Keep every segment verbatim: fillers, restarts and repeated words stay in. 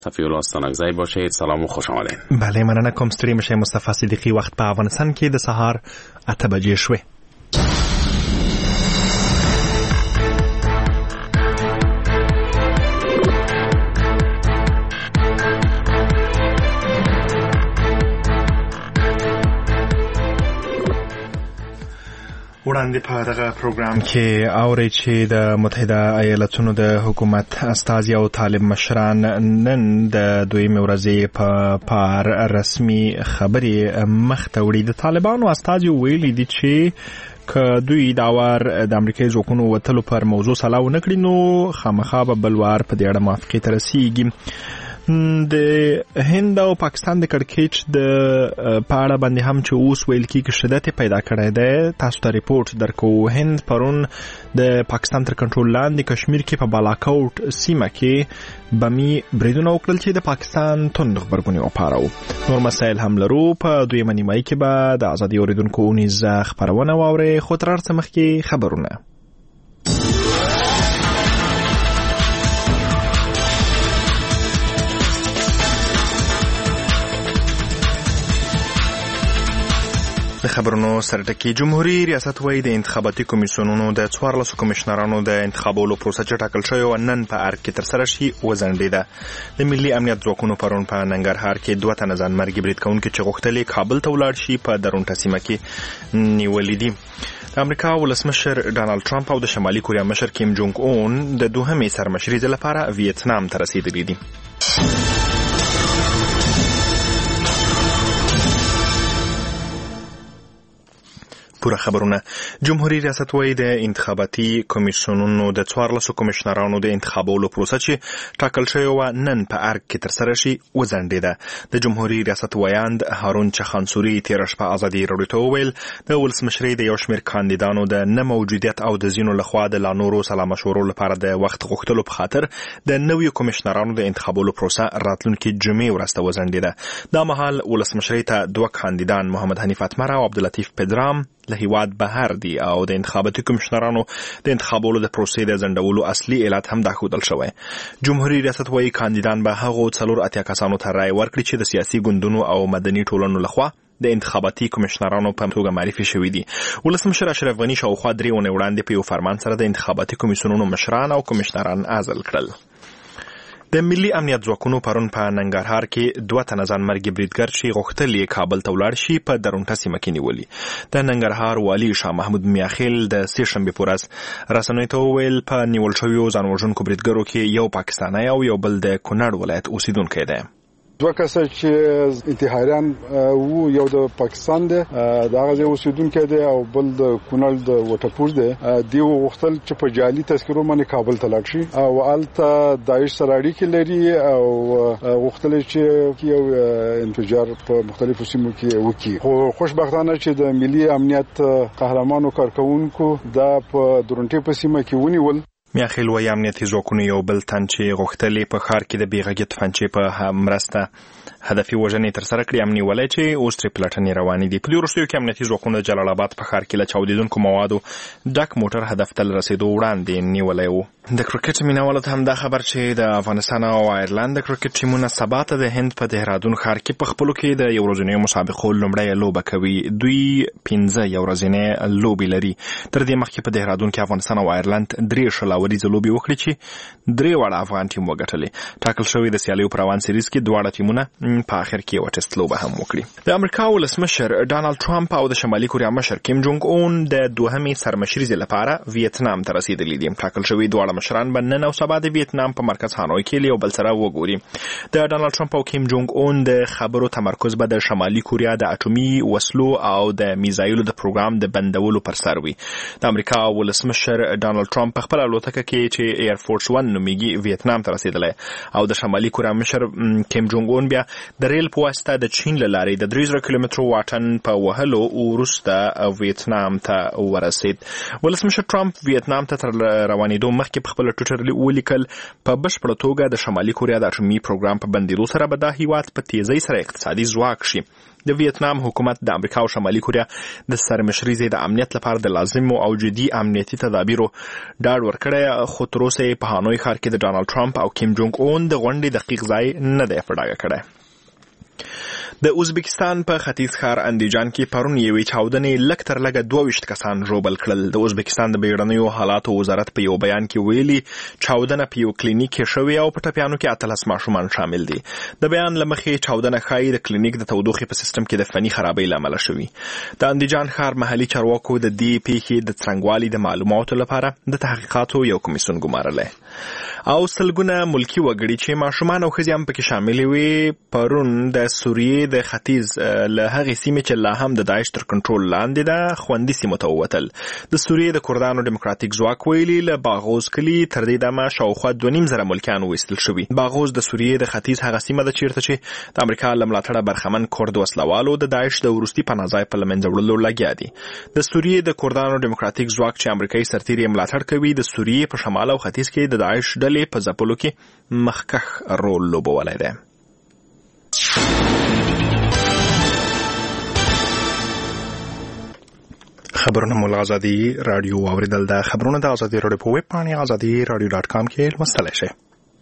صفی الله استانکزی باشید. سلام و خوش آمدید. بله، مننه کوم ستړي مشه. مصطفی صدیقی. وخت په افغانستان کې د سهار اته بجې شوې. وړاندې په دغه پروګرام کې اوري چې د متحده ایالاتونو د حکومت استازي او طالب مشران نن د دویمې ورځې په پار رسمي خبرې مخته وړي. د طالبانو استازي ویلي دي چې که دوی دا وار د امریکایي ځواکونو وتلو پر موضوع سلا ونه کړي نو خامخا به بل وار په دې اړه موافقې ته رسیږي. د هند او پاکستان د کړکېچ د پاړه باندې هم چې اوس ویل کېږي شدت پیدا کړی دی. تاسو ته ریپورت درکو. هند پرون د پاکستان تر کنټرول لاندې کشمیر کې په بالاکوټ سیمه کې بمي بریدونه وکړل چې د پاکستان توند غبرګونې وپارو. نور مسایل هم لرو. په دویمه نیمایي کې به د ازادي اورېدونکو اونیز خپرونه واورئ. خو تر هر څه مخکې خبرونه. د خبرونو سرټکی. جمهوریت ریاست وایي د انتخاباتي کمیسیونونو د څوارلسو کمشنرانو د انتخابولو پروسه چې ټاکل شوې وه نن په ارګ کې ترسره شي وځنډېده. د ملي امنیت ځواکونو پرون په ننګرهار کې دوه تنه ځانمرګي برید کوونکي چې غوښتل یې کابل ته ولاړ شي په درونټه سیمه کې نیولي دي. د امریکا ولسمشر ډانلډ ټرمپ او د شمالي کوریا مشر کیم جونګ اون د دوهمې سرمشریزې لپاره ویتنام ته رسیدلي دي. پوره خبرونه. جمهوریت ریاست وایي د انتخاباتي کمیسیونونو د څوارلسو کمشنرانو د انتخابولو پروسه چې ټاکل شوې وه نن په ارګ کې ترسره شي وځنډېده. د جمهوریت ریاست ویاند هارون چخانسوري تېره شپه ازادي راډیو ته وویل د ولسمشرۍ د یو شمېر کاندیدانو د نه موجودیت او د ځینو لخوا د لا نورو سلا مشورو لپاره د وخت غوښتلو په خاطر د نویو کمشنرانو د انتخابولو پروسه راتلونکي جمعې ورځ ته وځنډېده. دا مهال ولسمشرۍ ته دوه کاندیدان محمد حنیف اتمر او عبداللطیف پدرام له هیواد بهر دي او د انتخاباتي کمشنرانو د انتخابولو د پروسې د ځنډولو اصلي علت هم دا ښودل شوی. جمهوریت ریاست وایي کاندیدان به هغو څلور اتیا کسانو ته رایه ورکړي چې د سیاسي ګوندونو او مدني ټولنو لخوا د انتخاباتي کمشنرانو په توګه معرفي شوي دي. ولسمشر اشرف غني شاوخوا درې اونۍ وړاندې په یو فرمان سره د انتخاباتي کمیسیونونو مشران او کمشنران عزل کړل. د ملي امنیت ځواکونو پرون په ننګرهار کې دوه تنه ځانمرګي بریدګر چې غوښتل یې کابل ته ولاړ شي په درونټه سیمه کې نیولي. د ننګرهار والي شاه محمود میاخیل د سې شنبې په ورځ رسنیو ته وویل په نیول شویو ځانوژونکو بریدګرو کې یو پاکستانی او یو بل د کونړ ولایت اوسیدونکی دی. دوه کسه چې انتحاریان وو، یو د پاکستان دی د هغه ځای اوسیدونکی دی او بل د کونړ د وټپور دی. دوی غوښتل چې په جعلي تذکرو باندې کابل ته لاړ شي او هلته داعش سره اړیکې لري او غوښتل چې یو انفجار په مختلفو سیمو کې وکړي. خو خوشبختانه چې د ملي امنیت قهرمانو کارکونکو دا په درونټې په سیمه کې ونیول. میاخیل وایي امنیتي ځواکونو یو بل تن چې غوښتل په ښار کې د بېغږې توپنچې په مرسته هدفي وژنې ترسره کړي هم نیولی چې اوس ترې پلټنې روانې دي. په دې وروستیو کې امنیتي ځواکونو د جلال آباد په ښار کې له چاودېدونکو موادو ډک موټر هدف ته له رسېدو وړاندې نیولی و. د کرکټ مینوالو ته هم دا خبر چې د افغانستان او آیرلند د کرکټ ټیمونه سبا ته د هند په دهرادون ښار کې په خپلو کې د یو ورځنیو مسابقو لومړۍ لوبه کوي. دوی پنځه یو ورځنۍ لوبې لري. تر دې مخکې په دهرادون کې افغانستان او آیرلند درې شلاوریزه لوبې وکړي چې درې واړه افغان ټیم وګټلې. ټاکل شوی د سیالیو په روان سیریز کې دواړه ټیمونه په آخر کې یو ټیسټ لوبه هم وکړي. د امریکا ولسمشر ډانلډ ټرمپ او د شمالي کوریا مشر کیم جونګ اون د دوهمې سرمشریزې لپاره ویتنام ته رسیدلي دي. ټاکل شوی دواړه مشران به نن او سبا د ویتنام په مرکز هانوی کې یو بل سره وګوري. د ډانلډ ټرمپ او کیم جونګ اون د خبرو تمرکز به د شمالي کوریا د اټومي وسلو او د میزایلو د پروګرام د بندولو پر سر وي. د امریکا ولسمشر ډانلډ ټرمپ په خپل الوتکه کې چې ایر فورس ون نومیږي ویتنام ته رسیدلی او د شمالي کوریا مشر کیم جونګ اون بیا د ریل په واسطه د چین له لارې د درې زره کیلومترو واټن په وهلو وروسته ویتنام ته ورسید. ولسمشر ټرمپ ویتنام ته تر روانېدو مخکې په خپل ټویټر ولیکل په بشپړه توګه د شمالي کوریا د اټومي پروګرام په بندېدو سره به دا هیواد په تیزۍ سره اقتصادي ځواک شي. د ویتنام حکومت د امریکا او شمالي کوریا د سرمشري ضد امنیت لپاره د لازمو او جدي امنیتي تدابیرو ډاډ ورکړی، خو تر اوسه په هانوي ښار کې د ډانلډ ټرمپ او کیم جونګ اون د غونډې دقیق ځای نه دی په ډاګه کړی. د ازبکستان په ختیځ ښار اندیجان کې پرون یوې چاودنې لږ تر لږه دوه ویشت کسان ژوبل کړل. د ازبکستان د بیړنیو حالاتو وزارت په یو بیان کې ویلي چاودنه په یو کلینیک کې شوې او په ټپیانو کې اتلس ماشومان شامل دي. د بیان له مخې چاودنه ښایي د کلینیک د تودوخې په سیستم کې د فني خرابۍ له امله شوې. د اندیجان ښار محلي چارواکو د دې پیښې د څرنګوالي د معلوماتو لپاره د تحقیقاتو یو کمیسیون ګمارلی او سلګونه ملکی وګړي چې ماشومان او ښځې هم پکې شامل وي پرون د سوریې د ختیځ له هغې سیمې چې لا هم د داعش تر کنټرول لاندې ده خوندي سیمو ته ووتل. د سوریې د کردانو ډیموکراتیک ځواک ویلي له باغوز کلي تر دې دمه شاوخوا دوه نیم زره ملکیان وایستل شوي. باغوز د سوریې د ختیځ هغه سیمه ده چیرته چې د امریکا له ملاتړه برخمن کرد وسلوالو د داعش د وروستي پناه ځای په له منځه وړلو لګیا دي. د سوریې د کردانو ډیموکراتیک ځواک چې امریکایي سرتیري یې ملاتړ کوي د سوریې په شمال او ختیځ کې د داعش ډلې په ځپلو کې مخکښ رول لوبولی دی. خبرونه مول آزادي رادیو اوریدل د خبرونه د آزادي رادیو په ویب باندې آزادي رادیو ډاټ کام کې لوستلی شئ.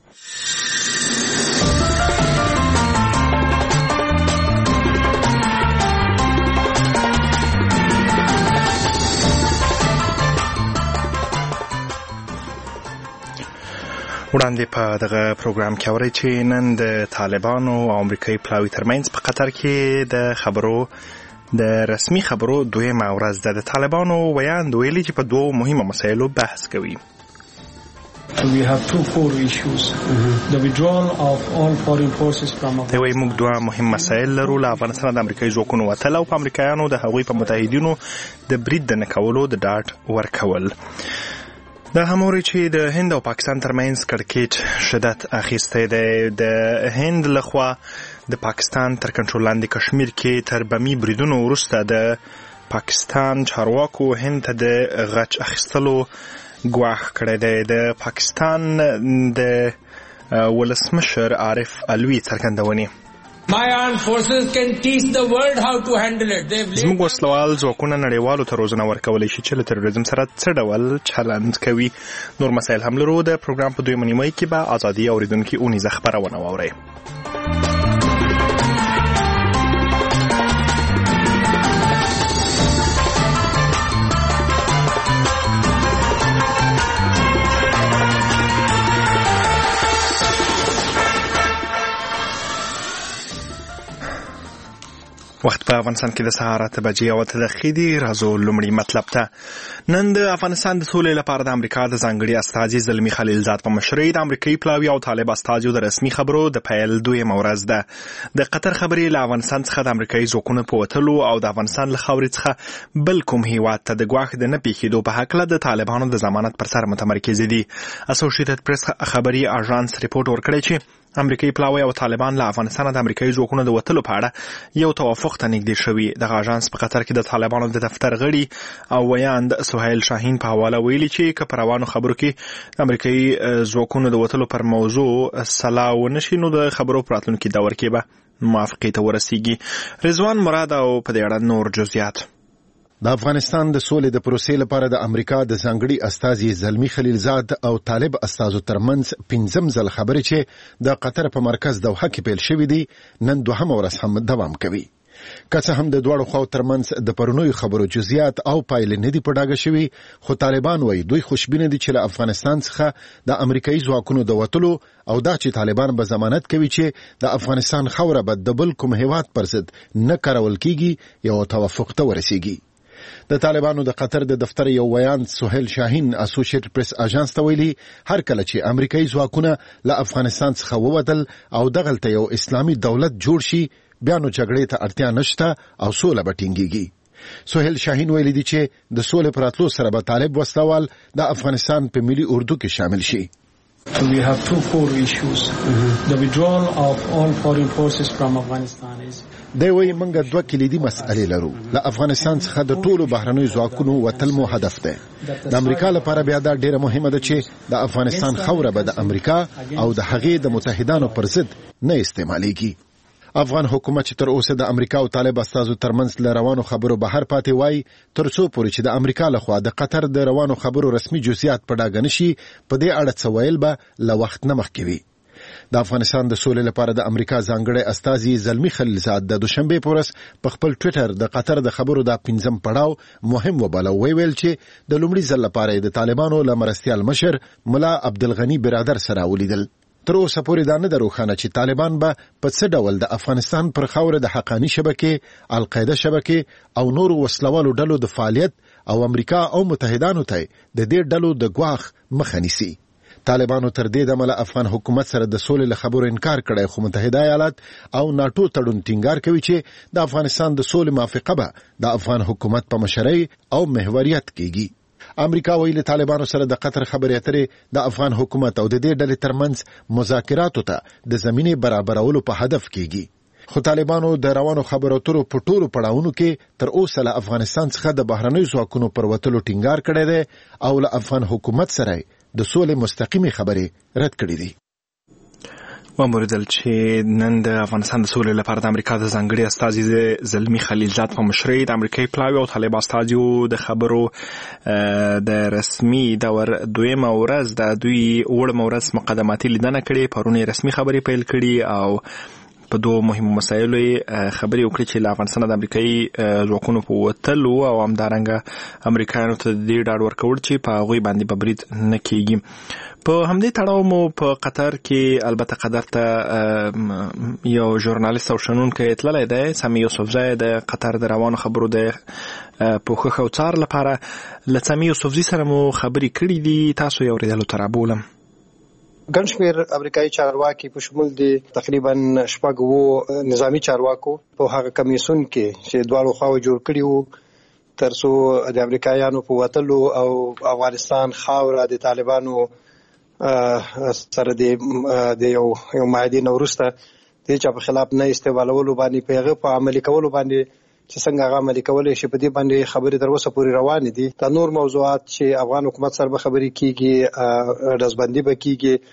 وړاندې په دغه پروګرام کې اورئ چې نن د طالبانو او امریکایي پلاوي ترمنځ په قطر کې د خبرو د رسمي خبرو دویمه ورځ ده. د طالبانو ویاند ویلي چې په دوو مهمو مسایلو بحث کوي. We have two core issues. Mm-hmm. The withdrawal of all foreign forces from Afghanistan. دوی موږ دوه مهم مسایل لرو. له افغانستان د امریکایي ځواکونو وتل او په امریکایانو د هغوی په متحدینو د برید د نه کولو د ډاډ ورکول. د هموري چې د هند او پاکستان ترمنځ کړکېچ شدت اخیستی دی. د هند لخوا د پاکستان تر کنټرول لاندې کشمیر کې تر بمي بریدونو وروسته د پاکستان چارواکو هند ته د غچ اخیستلو ګواښ کړی دی. د پاکستان د ولسمشر عارف الوی څرګندونې My armed forces can teach the world how to handle it. زموږ وسلوال ځواکونه نړیوالو ته روزنه ورکولی شي چې له تروریزم سره څه ډول چلند کوي. نور مسایل هم لرو. د پروګرام په دویمه نیمایي کې به ازادي اوریدونکي اونیزه خپرونه واورئ. وخت په افغانستان کې د سهار اته بجې او اته دقیقې دي. راځو لومړي مطلب ته. نن د افغانستان د سولې لپاره د امریکا د ځانګړي استازي زلمي خلیلزاد په مشرۍ د امریکایي پلاوي او طالب استازیو د رسمي خبرو د پیل دویمه ورځ ده. د قطر خبرې له افغانستان څخه د امریکایي ځواکونو په وتلو او د افغانستان له خاورې څخه بل کوم هیواد ته د ګواښ د نه پېښېدو په هکله د طالبانو د ضمانت پر سر متمرکز دي. اسوسییټډ پریس خبري اژانس ریپورت ورکړی چې امریکایي پلاوی او طالبان له افغانستان د امریکایي ځواکونو د وتلو په اړه یو توافق ته نږدې شوي. دغه اژانس په قطر کې د طالبانو د دفتر غړي او ویاند سهیل شاهین په حواله ویلي چې که په روانو خبرو کې د امریکایي ځواکونو د وتلو پر موضوع سلا ونه شي نو د خبرو په راتلونکي دور کې به موافقې ته ورسیږي. رضوان مراد او په دې اړه نور جزئیات. د افغانستان د سولې د پروسې لپاره د امریکا د ځانګړي استازي زلمي خلیلزاد او طالب استازو ترمنځ پنځم ځل خبرې چې د قطر په مرکز دوحه کې پیل شوې دي نن دوهمه ورځ هم دوام کوي. که څه هم د دواړو خواو ترمنځ د پرونیو خبرو جزئیات او پایلې نه دي په ډاګه شوي، خو طالبان وایي دوی خوشبینه دي چې له افغانستان څخه د امریکایي ځواکونو د وتلو او دا چې طالبان به ضمانت کوي چې د افغانستان خاوره به د بل کوم هیواد پر ضد نه کارول کیږي یو توافق ته ورسیږي. د طالبانو د قطر د دفتر یو ویاند سهیل شاهین اسوسییټډ پریس اژانس ته ویلي هر کله چې امریکایي ځواکونه له افغانستان څخه ووتل او دغلته یو اسلامي دولت جوړ شي بیا نو جګړې ته اړتیا نشته او سوله به ټینګیږي. سهیل شاهین ویلي دي چې د سولې پر راتلو سره به طالب وسلوال د افغانستان په ملي اردو کې شامل شي. We have two core issues. Mm-hmm. The withdrawal of all foreign forces from Afghanistan is دی وایي موږ دوه کلیدي مسئلې لرو. له افغانستان څخه د ټولو بهرنیو ځواکونو وتل مو هدف دی. د امریکا لپاره بیا دا ډیره مهمه ده چې د افغانستان خاوره به د امریکا او د هغې د متحدانو پر ضد نه استعمالیږي. افغان حکومت چې تر اوسه د امریکا او طالب استازو ترمنځ له روانو خبرو بهر پاتې وای تر څو پورې چې د امریکا لخوا د قطر د روانو خبرو رسمي جزئیات په ډاګه نشي په دې اړه څه ویل به له وخت نه مخکې وي. د افغانستان د سولې لپاره د امریکا ځانګړی استازي زلمی خلیلزاد د دوشنبه په ورځ په خپل ټویټر د قطر د خبرو د پنځم پړاو مهم وباله وی ویل چې د لومړي ځل لپاره د طالبانو له مرستیال مشر ملا عبدالغنی برادر سره ولیدل. تر اوسه پورې دا نه ده روښانه چې طالبان به په څه ډول د افغانستان پر خاوره د حقانی شبکې، القاعده شبکې او نورو وسلوالو ډلو د فعالیت او امریکا او متحدانو ته د دې ډلو د ګواښ مخه نیسي. طالبانو تر دې دمه له افغان حکومت سره د سولې له خبرو انکار کړی، خو متحده ایالات او ناټو تړون ټینګار کوي چې د افغانستان د سولې موافقه به د افغان حکومت په مشرۍ او محوریت کېږي. امریکا ویلي طالبانو سره د قطر خبرې اترې د افغان حکومت او د دې ډلې ترمنځ مذاکراتو ته د زمینې برابرولو په هدف کېږي. خو طالبانو د روانو خبرو اترو په ټولو پړاوونو کې تر اوسه له افغانستان څخه د بهرنیو ځواکونو پر وتلو ټینګار کړی دی او له افغان حکومت سره د سولې مستقیمې خبرې رد کړې دي. وموردل چې نن د افغانستان د سولې لپاره د امریکا د ځانګړي استازي زلمی خلیلزاد په مشرۍ د امریکایي پلاوي او طالب استازیو د خبرو د رسمي دور دویمه ورځ د دوی وړمه ورځ مقدماتي لیدنه کړې. پرون رسمي خبرې پیل کړي او په دوه مهمو مسایلو خبرې وکړي چې له افغانستان د امریکایي ځواکونو په وتلو او همدارنګه امریکایانو ته د ډاډ ورکول چې په هغوی باندې به برید نه کېږي. په همدې تړاو مو په قطر کې البته قطر ته یو ژورنالیست او شنونکی تللی دی، سامي یوسفزی د قطر د روانو خبرو د پوښښ او څار لپاره. له سامي یوسفزي سره مو خبرې کړې دي، تاسو یې اورېدلو ته رابولم. ګڼ شمېر امریکایي چارواکي په شمول دي تقریبا شپږ اووه نظامي چارواکو په هغه کمیسیون کې چې دواړو خواو جوړ کړي وو تر څو د امریکایانو په وتلو او افغانستان خاوره د طالبانو سره د یو یو معاهدې نه وروسته د چا په خلاف نه استعمالولو باندې په هغه په عملي کولو باندې چې څنګه هغه عملي کولای شي په دې باندې خبرې تر اوسه پورې روانې دي. دا نور موضوعات چې افغان حکومت سره به خبرې کیږي، ډزبندي به کیږي،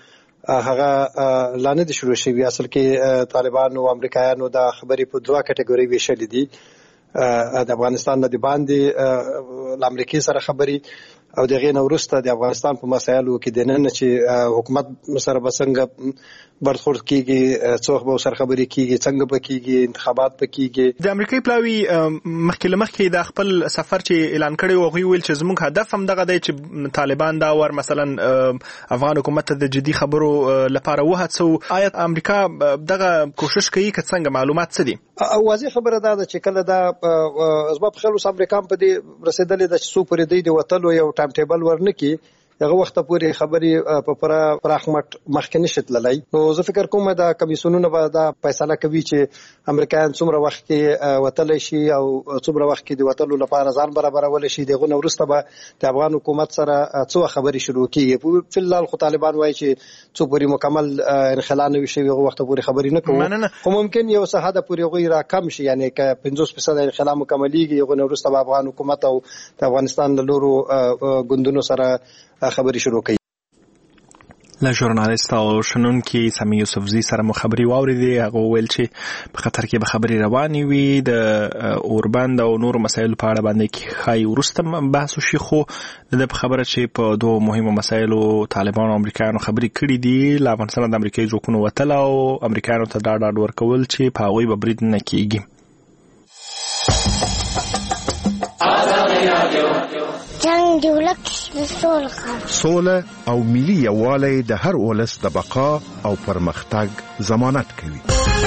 هغه لا نه دي شروع شوي. اصل کې طالبان او امریکایانو دا خبرې په دوه کټګورۍ ویشلې دي. د افغانستان نه د باندې له امریکای سره خبرې او دغه نه وروسته د افغانستان په مسایلو کې د نن چې حکومت سره به څنګه برخورد کیږي، څوک به سره خبرې کیږي، څنګه به کیږي، انتخابات به کیږي. د امریکای پلاوي مخکې له مخکې د خپل سفر چې اعلان کړی و هغوی ویل چې زموږ هدف هم دغه دی چې طالبان دا ور مثلا افغان حکومت ته د جدي خبرو لپاره وهڅو. آیا امریکا دغه کوشش کوي که څنګه؟ معلومات څه دي؟ واضح خبره ده چې کله دا اسباب خلوص امریکا په دې رسیدلې ده چې څو پرې دی د وتلو یو ټایم ټیبل ورنکي، هغه وخت پورې خبرې په پوره پراخ مټ مخکې نشي تللی. نو زه فکر کوم دا کمیسیونونه به دا فیصله کوي چې امریکایان څومره وخت کې وتلی شي او څومره وخت کې د وتلو لپاره ځان برابرولی شي. دغه نه وروسته به د افغان حکومت سره څو خبرې شروع کیږي. فی الحال خو طالبان وایي چې څو پورې مکمل انخلا نه وي شوي، هغه وخت پورې خبرې نه کوو، خو ممکن یو څه حده پورې هغوی را کم شي، یعنی که پنځوس فیصد انخلا مکملیږي، هغه نه وروسته به افغان حکومت او د افغانستان له نورو ګوندونو سره خبرې شروع کړي. له ژورنالیست او شنونکي سامي یوسفزي سره مو خبرې واورېدې. هغه وویل چې په قطر کې به خبرې روانې وي، د اوربند او نورو مسایلو په اړه باندې ښایي وروسته بحث وشي. خو د ده په خبره چې په دوه مهمو مسایلو طالبان او امریکایانو خبرې کړي دي، له افغانستان د امریکایي ځواکونو وتل او امریکایانو ته دا ډاډ ورکول چې په هغوی به برید نه کېږي. جنگ د ولس د سولې سوله او ملي یووالی د هر ولس د بقا او پرمختګ ضمانت کوي.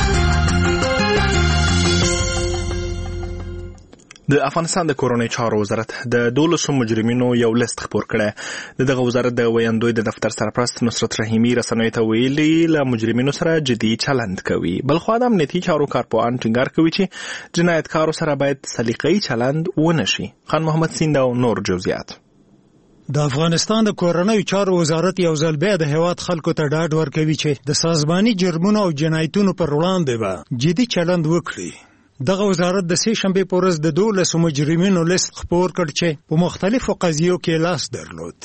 د افغانستان د کورونی چارو وزارت د دولسو مجرمینو یو لیست خپور کړی. د دغه وزارت د ویاندوی د دفتر سرپرست نصرت رحیمي رسنیو ته ویلي له مجرمینو سره جدي چلند کوي. بلخوا د امنیتي چارو کارپوهان ټینګار کوي چې جنایتکارو سره باید سلیقه‌ای چلند ونه شي. خان محمد سیند او نور جزئیات. د افغانستان د کورنیو چارو وزارت یو ځل بیا د هیواد خلکو ته ډاډ ورکوي چې د سازماني جرمونو او جنایتونو پر وړاندې به جدي چلند وکړي. دغه وزارت د سې شنبې په ورځ د دولسو مجرمینو لیست خپور کړ چې په مختلفو قضیو کې لاس درلود.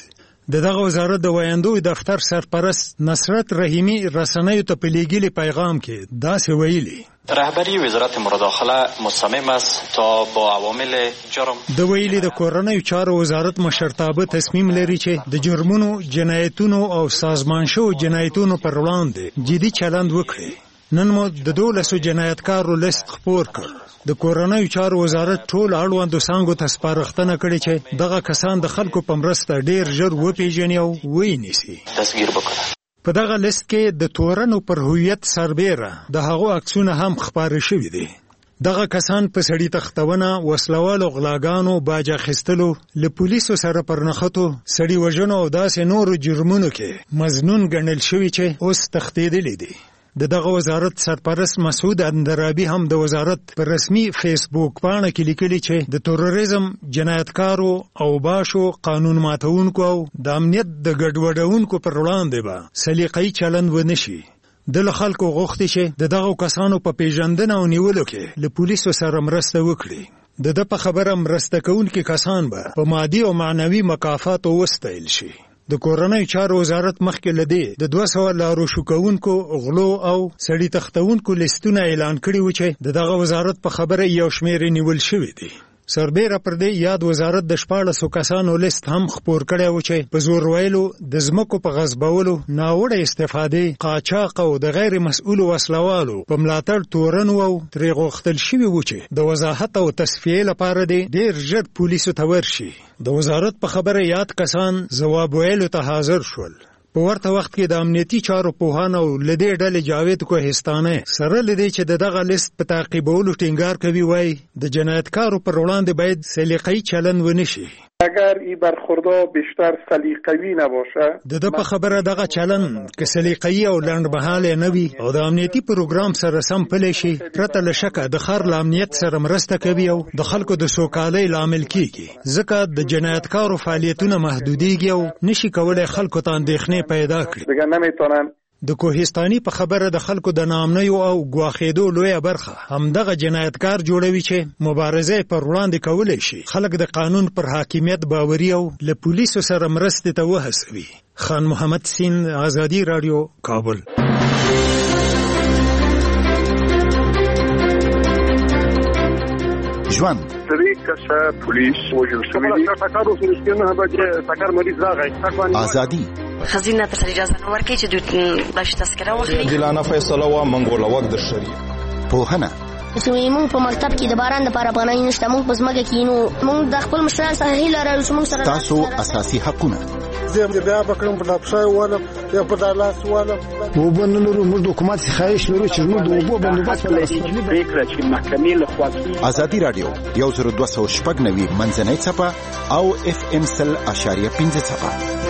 د دغه وزارت د ویاندوی دفتر سرپرست نصرت رحیمی رسنیو ته په لیږلي پیغام کې داسې ویلي: رهبری وزارت مداخله مصمم است تا با عوامل جرم د ویلي د کورنیو چارو وزارت مشرتابه تصمیم لري چې د جرمونو، جنایتونو او سازمان شوو جنایتونو پر وړاندې جدي چلند وکړي. نن مو د دولسو جنایتکارو لیست خپور کړ. د کورنیو چارو وزارت ټول اړوندو څانګو ته سپارښتنه کړې چې دغه کسان د خلکو په مرسته ډیر ژر وپیژني او ونیسي. تصویر وکړي. په دغه لیست کې د تورنو پر هویت سربیره د هغو عکسونه هم خپاره شوي دي. دغه کسان په سړي تختونه، وسلوالو، غلاګانو، باج اخیستلو، له پولیسو سره پر نښتو، سړي وژنو او داسې نورو جرمونو کې مظنون ګڼل شوي چې اوس تښتېدلي دي. د دغه وزارت سرپرست مسعود اندرابي هم د وزارت پر رسمي فیسبوک پاڼه کې لیکلي چې د تروریزم، جنایتکارو او باشو، قانون ماتونکو او د امنیت د ګډوډونکو پر وړاندې به سلیقه‌يي چلند ونشي. د خلکو غوښتي چې د دغه کسانو په پیژندنه او نیولو کې له پولیسو سره مرسته وکړي. د د په خبره مرسته کوونکي کسان به په مادي او معنوي مکافاتو وستایل شي. د کورنیو چارو وزارت مخکې له دې د دوه سوه لارو شوکوونکو، غلو او سړي تښتونکو لیستونه اعلان کړي وو چې د دغه وزارت په خبره یو شمېر نیول شوي دي. سربیره پر دې یاد وزارت د شپاړسو کسانو لیست هم خپور کړی و چې په زور ویلو، د ځمکو په غصبولو، ناوړه استفادې، قاچاق او د غیر مسؤلو وسلوالو په ملاتړ تورن او ترې غوښتل شوي و چې د وضاحت او تصفیې لپاره دې ډېر ژر پولیسو ته ورشي. د وزارت په خبره یاد کسان ځواب ویلو ته حاضر شول. په ورته وخت کې د امنیتي چارو پوهان او لدې ډلې جاوید کوهستاني سره لدې چې د دغه لیست په تعقیبولو ټینګار کوي، وایي د جنایتکارو پر وړاندې باید سلیقه‌يي چلند ونشي. اگر این برخوردها بیشتر سلیقه‌ای نباشه، د د په خبره دغه چلند که سلیقه‌يي او لنډمهاله نه وي او د امنیتي پروګرام سره سم پلی شي، پرته له شکه د ښار له امنیت سره مرسته کوي او د خلکو د سوکالۍ لامل کیږي. ځکه د جنایتکارو فعالیتونه محدودیږي او نشي کولای خلکو ته اندېښنې پیدا کړي. دیگه نمیتونن د کوهستاني په خبره د خلکو د ناامنیو او ګواښېدو لویه برخه همدغه جنایتکار جوړوي چې مبارزه پر وړاندې کولی شي خلک د قانون پر حاکمیت باوري او له پولیسو سره مرستې ته وهڅوي. خان محمد سین، آزادي راډیو، کابل. ژوند سری کسه پولیس وجل شوی دی. ټاکر اوس رښتینه هغه چې ټاکر مریض راغی. آزادي خزینه ته اجازه نه ورکړي چې دوی بلش تذکره واخلي. دلانه فیصله وا منګوله وخت د شری پوهنه چې موږ په مکتب کې د باران لپاره پناه نشته، موږ په ځمکه کې نو موږ د خپل مشران سره هیله لرو چې موږ سره تاسو اساسي حقونه زه بیا بکرم په ډاکټر ولم یا په دالاس ولم وبنلو موږ د حکومت خواهش لرو چې موږ د وبو بندوبست پریکړه چې محکمې له خوا. آزادي راډیو یو زر دوه سوه شپږ نوي منځنۍ څپه او اف ام سل اشاریه پنځه څپه.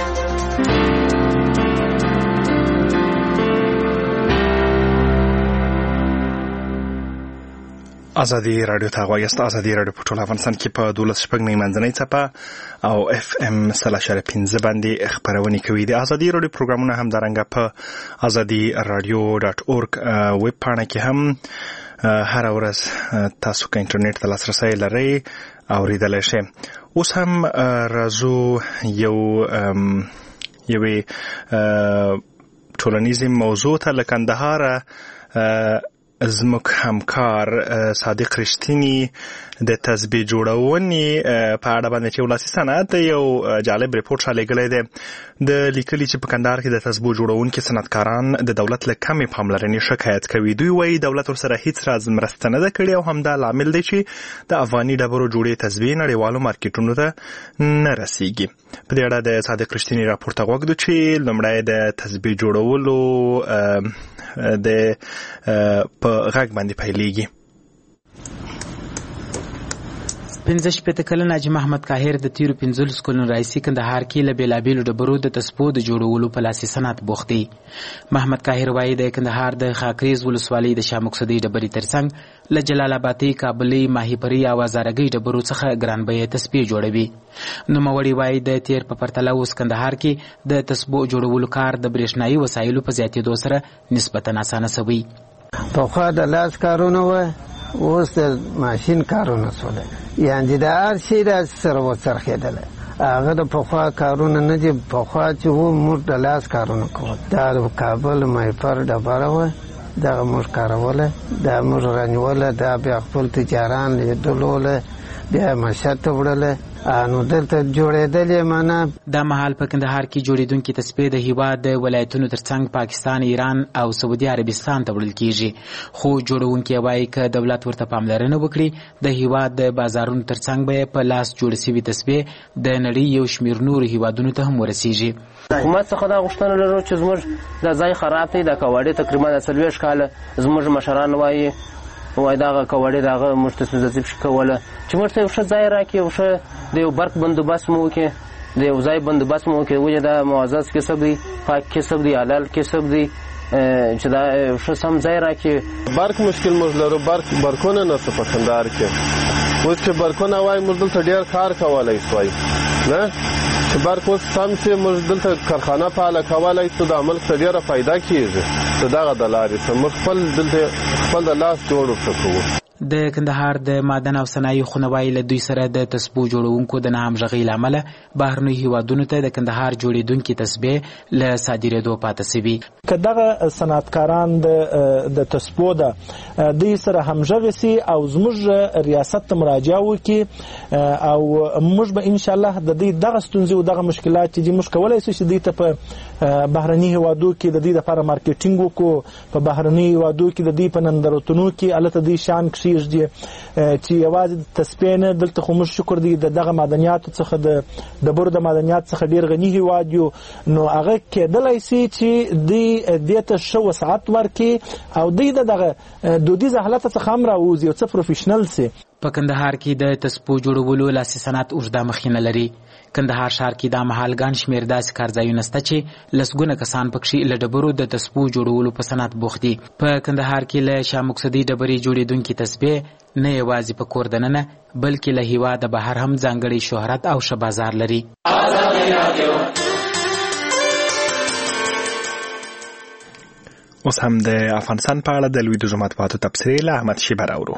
آزادي راډیو ته غواړئ. آزادي راډیو په ټول افغانستان کې په دولس شپږ نوي منځنۍ څپه او اف ام سل اشاریه پنځه باندې خپرونې کوي. د آزادي راډیو پروګرامونه هم دارنګه په آزادي راډیو ډاټ اورګ ویب پاڼه کې هم هر ورځ تاسو که انټرنیټ ته لاسرسی لرئ اوریدلی شئ. اوس هم راځو یو یوې ټولنیزې موضوع ته. له کندهاره زموږ همکار صادق رښتینی د تسبیح جوړونې په اړه باندې چې ولاسي صنعت یو جالب ریپورت رالیږلی دی. د لیکلي چې په کندهار کې د تسبیح جوړونکي صنعتکاران د دولت له کمې پاملرنې شکایت کوي. دوی وایي دولت ورسره هیڅ راز مرسته نه ده کړې او همدا لامل دی چې د افغاني ډبرو جوړې تسبیح نړیوالو مارکیټونو ته نه رسیږي. په دې اړه د صادق رښتینی راپور ته غوږ دو چې لومړی د تسبیح جوړولو د په غږ باندې پیلېږي. پنځه شپېته کلن حاجي محمد قاهر د تیرو پنځلسو کلونو راهیسې کندهار کې له بېلابېلو ډبرو د تسبو د جوړولو په لاسي صنعت بوخت دی. محمد قاهر وایي د کندهار د خاکریز ولسوالۍ د شاه مقصدي ډبرې ترڅنګ له جلال آبادۍ، کابلۍ، ماهیپرۍ او هزارګۍ ډبرو څخه ګران بیې تسبې جوړوي. نوموړی وایي د تیر په پرتله اوس کندهار کې د تسبو جوړولو کار د برېښنایي وسایلو په زیاتېدو سره نسبتا اسانه شوی. پخوا د لاس کارونه وه، اوس د ماشین کارونه سوله، یعنې د هر شي د سره وڅرخېدله هغه د پخوا کارونه نه دي. پخوا چې و موږ د لاس کارونه کول. دا د کابل مایفر ډبره وه، دغه موږ کاروله، دا موږ رانیوله، دا بیا خپل تجاران لیدلوله، بیا مشهد ته وړله، نو دلته جوړېدلې. معنا دا مهال په کندهار کې جوړېدونکي تسبیح د هیواد د ولایتونو ترڅنګ پاکستان، ایران او سعودي عربستان ته وړل کیږي. خو جوړونکي وایي که دولت ورته پاملرنه وکړي د هیواد د بازارونو ترڅنګ به په لاس جوړ شوي تسبیح د نړۍ یو شمېر نورو هیوادونو ته هم ورسیږي. حکومت څخه دا غوښتنه لرو چې زموږ دا ځای خراب دی. دا کواړې تقریبا د څلوېښت کاله زموږ مشران وایي وایي دغه کواړې د هغه موږ ته تصدیب شي کوله چې موږ ته یو ښه ځای راکړي، یو ښه د یو برق بندوبست مو وکړي، د یو ځای بندوبست مو وکړي. ولې دا معزز کسب دی، پاک کسب دی، حلال کسب دی، چې دا ښه سم ځای راکړي. برق مشکل موږ لرو، برق برقونه نشته په کندهار کې. اوس چې برقونه وایي موږ دلته ډېر کار کولی شوی نه، چې برق اوس سم چې موږ دلته کارخانه فعاله کولی شو، د ملک ته ډېره فایده کېږي. د دغه د لارې څخه موږ خپل دلته خپل د لاس جوړ ورته کوو. د کندهار د معدن او صنایع خونوایي له دوی سره د تسبو جوړونکو د نه همغږۍ له امله بهرنیو هیوادونو ته د کندهار جوړېدونکي تسبې له صادرېدو پاتې سوي. که دغه صنعتکاران د تسبو ده دوی سره همغږي سي او زموږ ریاست ته مراجعه وکړي او موږ به انشاءالله د دې دغه ستونزې او دغه مشکلات چې موږ کولی شو چې دوی ته په بهرني هیوادو کې د دې لپاره مارکیټینګ وکړو، په بهرني هیوادو کې د دې په نندارتونو کې هلته دوی شان کښېږدي چې یوازې د تسبې نه، دلته خو موږ شکر دی د دغه معدنیاتو څخه د ډبرو د معدنیات څخه ډېر غني هیواد یو، نو هغه کېدلی سي چې دوی دې ته ښه وسعت ورکړي او دوی د دغه دودیز حالت څخه هم راووځي او څه پروفیشنل سي. په کندهار کې د تسبو جوړولو لاسي صنعت اوږده مخینه لري. کندهار ښار کې دا مهال ګڼ شمېر داسې کارځایونه شته چې لسګونه کسان پکښې له ډبرو د تسبو جوړولو په صنعت بوخت دي. په کندهار کې له شاه مقصدي ډبرې جوړېدونکي تسبې نه یوازې په کور دننه بلکې له هېواده بهر هم ځانګړی شهرت او ښه بازار لري. اوس هم د افغانستان په اړه د لویدیځو مطبوعاتو تبصرې له احمد شیبه راوړو.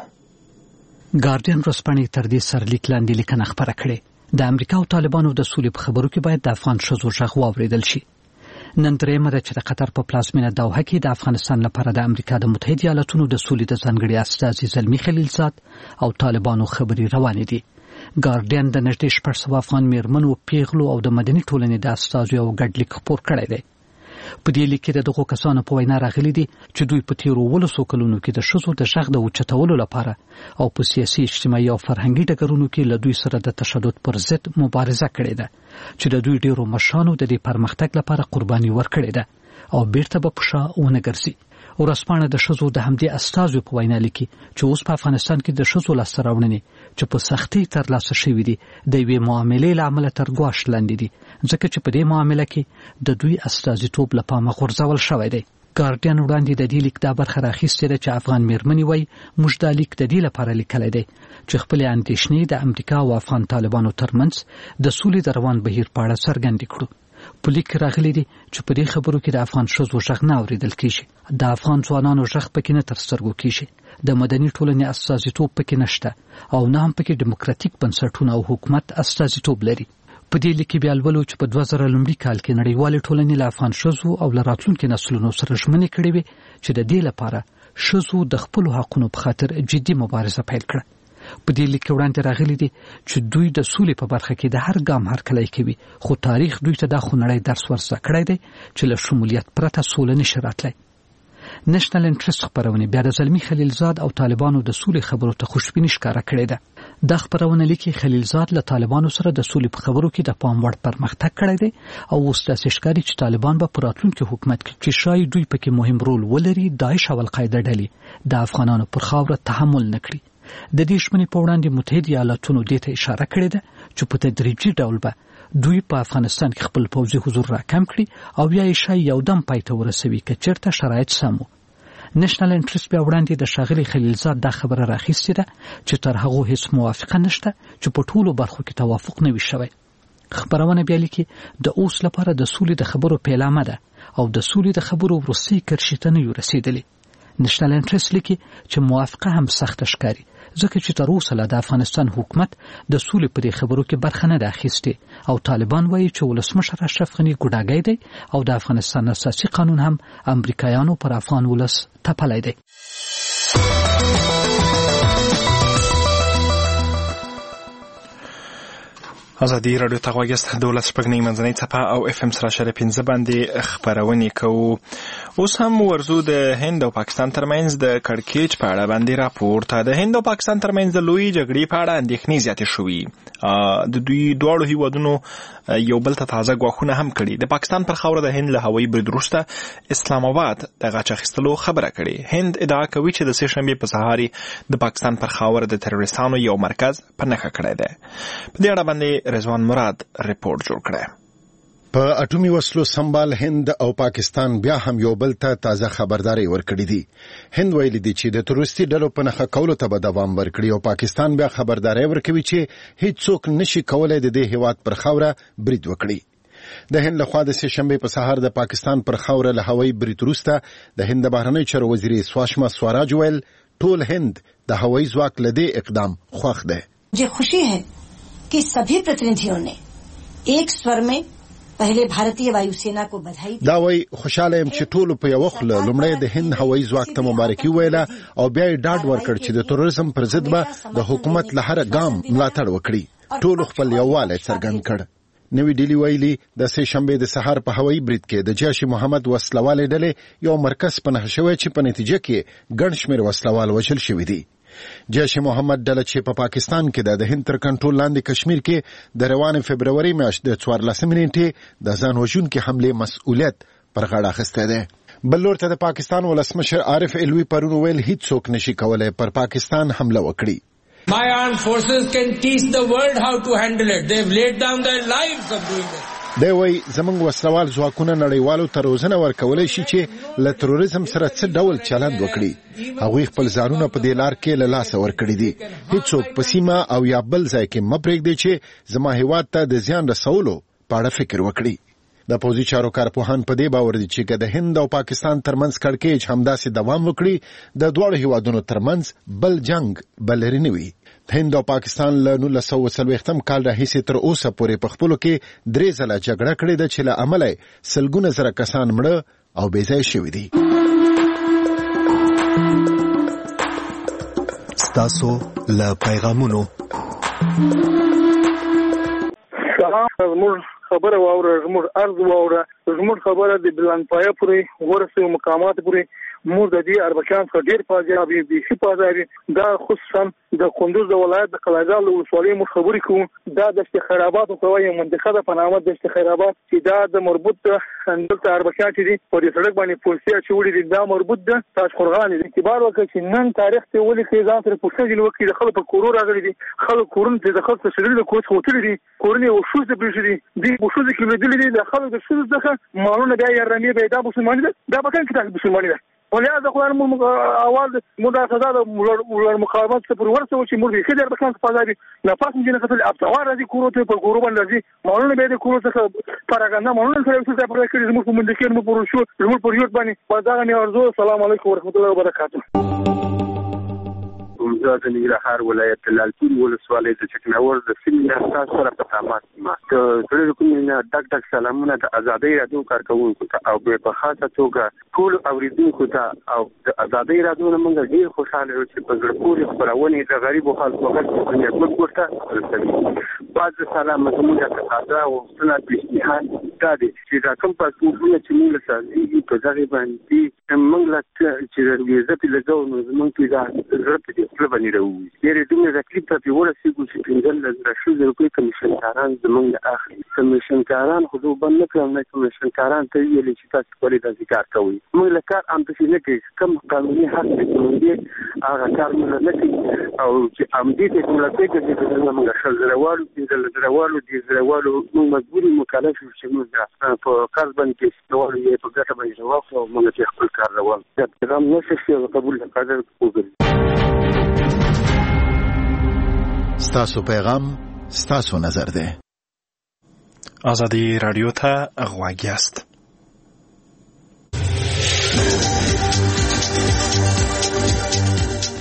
ګارډین ورځپاڼې تر دې سرلیک لاندې لیکنه خپره کړې. د امریکا او طالبانو د سولې په خبرو کې باید د افغان ښځو غږ واورېدل شي. نن درېیمه ده چې د قطر په پلازمینه دوحه کې د افغانستان لپاره د امریکا د متحده ایالاتونو د سولې د ځانګړي استازي زلمي خلیلزاد او طالبانو خبرې روانې دي. ګارډین د نږدې شپږ سوه افغان میرمنو، پیغلو او د مدني ټولنې د استازو یو ګډ لیک خپور کړی دی. په دې لیک کې د دغو کسانو په وینا راغلي دي چې دوی په تیرو ولسو کلونو کې د ښځو د غږ د اوچتولو لپاره او په سیاسي، اجتماعي او فرهنګي ډګرونو کې له دوی سره د تشدد پر ضد مبارزه کړې ده چې د دوی ډیرو مشرانو د دې پرمختګ لپاره قرباني ورکړې ده او بیرته به په شا ونه ګرځي. ورځپاڼه د ښځو د همدې استازو په وینا لیکي چې اوس په افغانستان کې د ښځو لاسته راوړنې چې په سختۍ ترلاسه شوي دي د یوې معاملې له امله تر ګواښ لاندې دي، ځکه چې په دې معامله کې د دوی استازیتوب له پامه غورځول شوی دی. ګارډین وړاندې د دې لیک دا برخه راخیستې ده چې افغان میرمنې وایي موږ دا لیک د دې لپاره لیکلی دی چې خپلې اندېښنې د امریکا او افغان طالبانو ترمنځ د سولې د روان بهیر په اړه څرګندې کړو. په لیک کې راغلي دي چې په دې خبرو کې د افغان ښځو غږ نه اورېدل کېږي، د افغان ځوانانو غږ پکې نه تر سترګو کېږي، د مدني ټولنې استازیتوب پکې نشته او نه هم پکې ډیموکراتیک بنسټونه او حکومت استازیتوب لري. په دې لیک کې بیا لولو چې په دوه زره لومړي کال کې نړیوالې ټولنې له افغان ښځو او له راتلونکي نسلونو سره ژمنې کړې وې چې د دې لپاره ښځو د خپلو حقونو په خاطر جدي مبارزه پیل کړه. په دې لیک کې وړاندې راغلي دي چې دوی د سولې په برخه کې د هر ګام هرکلی کوي، خو تاریخ دوی ته دا خونړی درس ورزده کړی دی چې له شمولیت پرته سوله نشي راتلی. نېشنل انټرست خپرونې بیا د زلمي خلیلزاد او طالبانو د سولې خبرو ته خوشبیني ښکاره کړې ده. دا خپرونه لیکي خلیلزاد له طالبانو سره د سولې په خبرو کې د پام وړ پرمختګ کړی دی او اوس داسې ښکاري چې طالبان به په راتلونکي حکومت کې چې ښایي دوی پکې مهم رول ولري، داعش او القاعده ډلې د افغانانو پر خاوره تحمل نه کړي. د دې ژمنې په وړاندې متحده ایالاتونو دې ته اشاره کړې ده چې په تدریجي ډول به دوی په افغانستان کې خپل پوځي حضور راکم کړي او یا یې ښایي یودم پای ته ورسوي که چېرته شرایط سم وو. نېشنل انټرست بیا وړاندې د ښاغلي خلیلزاد دا خبره راخیستې ده چې تر هغو هیڅ موافقه نشته چې په ټولو برخو کې توافق نه وي شوی. خپرونه بیا لیکي د اوس لپاره د سولې د خبرو پیلامه ده او د سولې د خبرو وروستۍ کرښې ته نه یو رسېدلي. نېشنل انټرست لیکي چې موافقه هم سخت ښکاري ځکه چې تر اوسه د افغانستان حکومت د سولې په دې خبرو کې برخه نه ده اخیستې او طالبان وایي چې ولسمشر اشرف غني ګوډاګی دی او د افغانستان اساسي قانون هم امریکایانو پر افغان ولس تپلی دی. ازادي راډیو ته غوږ یاست. د ولس شپږنۍ منځنۍ څپه او اف ام سره شری پنځه باندې خپرونې کوو. اوس هم ورزو د هند او پاکستان ترمنځ د کړکېچ په اړه باندې راپورته. د هند او پاکستان ترمنځ د لوی جګړې په اړه اندېښنې زیاتې شوې. د دوی دواړو هیوادونو یو بل ته تازه ګواښونه هم کړي. د پاکستان پر خاوره د هند له هوایي برید وروسته اسلام آباد د غچ اخیستلو خبره کړې. هند ادعا کوي چې د سې شنبې په سهار د پاکستان پر خاوره د تروریستانو یو مرکز په نښه کړی دی. په دې اړه باندې رضوان مراد رپورټ جوړ کړی. په اټومي وسلو سمبال هند او پاکستان بیا هم یو بل ته تازه خبرداري ورکړي دي. هند ویلي دي چې د تروریستي ډلو په نښه کولو ته به دوام ورکړي او پاکستان بیا خبرداري ورکوي چې هیڅوک نشي کولای د دې هیواد پر خاوره برید وکړي. د هند لخوا د سې شنبې په سهار د پاکستان پر خاوره له هوایي برید وروسته د هند بهرنیو چارو وزیر سواشما سوراج ویل ټول هند د هوایي ځواک له دې اقدام خوښ دی. मुझे खुशी है कि सभी प्रतिनिधियों ने एक स्वर में पहले भारतीय वायुसेना को बधाई दी. دا وای خوشاله يم چې ټول په یو وخت لومړی د هند هوایي ځواک ته مبارکي ویله او بیا یې ډاډ ورکړ چې د تروریزم پر ضد به د حکومت له هر ګام ملاتړ وکړي. ټول خپل یووالی څرګند کړ. نوی ډیلی ویلي د سې شنبې د سهار په هوایي برید کې د جیش محمد وسلوالې ډلې یو مرکز په نښه شوی چې په نتیجه کې ګڼ شمېر وسلوال وژل شوي دي. جیش محمد ډله چې په پاکستان کې د هند تر کنټرول لاندې کشمیر کې د روانې فبروري میاشت د څوارلسمې نیټې د ځان وژونکې حملې مسؤلیت پر غاړه اخیستی دی. بل لور ته د پاکستان ولسمشر عارف علوي پرون ویل هیڅوک نشي کولی پر پاکستان حمله وکړي. My armed forces can teach the world how to handle it. They've laid down their lives of doing this. دی وای زمونږ وسلوال ځواکونه نړیوالو ته روزنه ورکولی شي چې له تروریزم سره څه ډول چلند وکړي. هغوی خپل ځانونه په دې لار کې له لاسه ورکړي دي. هیڅوک په سیمه او یا بل ځای کې مه پرېږدي چې زما هیواد ته د زیان رسولو په اړه فکر وکړي. د پوځي چارو کارپوهان په دې باور دي چې که د هند او پاکستان ترمنځ کړکېچ همداسې دوام وکړي د دواړو هیوادونو ترمنځ بل جنگ به لرې نه وي. هند او پاکستان له نولس سوه څلوېښتم کال راهیسې تر اوسه پورې په خپلو کې درې ځله جګړه کړې ده چې له امله سلګونه زره کسان مړه او بې ځایه شوي دي. ستاسو له پیغامونو سلام. زموږ خبره واوره، زموږ عرض واوره، زموږ خبره د بلندپایه پورې ورسوي مقامات پورې. موږ د دې اربکیان څخه ډېر پازیابي بیخي پازیابي دا خصوصا د کندوز د ولایت د قلعه‌زال ولسوالۍ موږ خبرې کوو. دا دشت خیراباد ته وایي منطقه ده په نامه دشت خیراباد چې دا د مربوط دلته اربکیان چې دي په دې سړک باندې پولیسي اچولي دي. دا مربوط ده تاج قرغان دي. اعتبار وکړي چې نن تاریخ ته ولیکي ځان سره پوښتنې وکړي د خلکو په کورو راغلي دي. خلک کورونه ته د خلکو سره د کوڅ هوټل دي کورونه او شوز د بریښي دي دي بوشوز کې مدلې دي د خلکو د شوز څخه مالونه بیا یې رمې به دا مسلمانۍ ده. دا په کوم کې مسلمانۍ ده ولهذا خو موږ اول موږ سزا د ولر مقاومت څخه پر ورسو چې موږ یې خدای بکان په ځای نه پاس نه قتل ابتوار راځي کورو ته په کورو باندې راځي مالونه به د کورو څخه پراګنده مالونه سره څه پر کړی موږ په منډه کې موږ پر شو موږ پر یوت باندې په ځای نه ورزو. السلام علیکم ورحمت الله وبرکاته. زه د ننګرهار ولایت لالپور ولسوالۍ د چکناور د سیمې اساس سره په تماس ما ته د کوم نه ډک ډک سلامونه د ازادۍ رادیو کارکونکو ته او په خاصه توګه ټول اوریدونکو ته او د ازادۍ رادیو نه موږ ډیر خوشاله یو چې په ګډ پورې خبرونه د غریب خلکو غږ په نیت ورته رسوي. بعض سلام زموږ ته تازه او سنت پیشنهاد دا دي چې دا کوم پاسپورتونه چې موږ ساتي په ځای باندې موږ لا چې د ویزه په لګاو نو زموږ کې دا ضرورت دي باندې راوي. ډېر دومره تکلیف ته پیوړه سیګو چې پنځل د شو روپۍ کمیشنکاران زمونږ اخلي. کمیشنکاران خو دوه بند کړم نه کمیشنکاران ته ویل چې تاسو ولې د ذکر کوي. موږ له کار ام څه نه کوي کوم قانوني حق دې هغه کار موږ نه کوي او چې ام دې ته موږ ته کې چې موږ شل زروالو دې زروالو دې زروالو موږ مجبوري مکلف یو چې موږ په کار باندې استوال یې په ګټه باندې واخلو موږ ته خپل کار روان. دا پیغام نشي چې قبول قدر وګورئ. ستاسو پیغام ستاسو نظر ده. ازادي رادیو ته غوږ یاست.